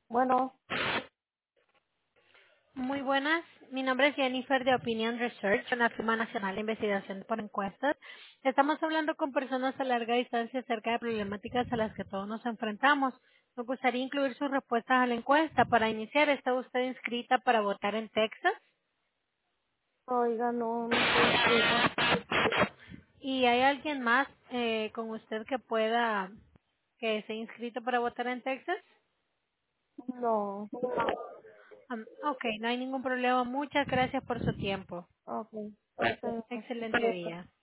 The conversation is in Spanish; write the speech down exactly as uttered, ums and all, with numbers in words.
Bueno, Muy buenas, mi nombre es Jennifer de Opinion Research, una firma nacional de investigación por encuestas. Estamos hablando con personas a larga distancia acerca de problemáticas a las que todos nos enfrentamos. Me gustaría incluir sus respuestas a la encuesta. Para iniciar, ¿está usted inscrita para votar en Texas? oiga, no, no estoy inscrita. ¿Y hay alguien más eh, con usted que pueda, que esté inscrito para votar en Texas? No, Um, ok, no hay ningún problema. Muchas gracias por su tiempo. ok, muchas gracias. Excelente día.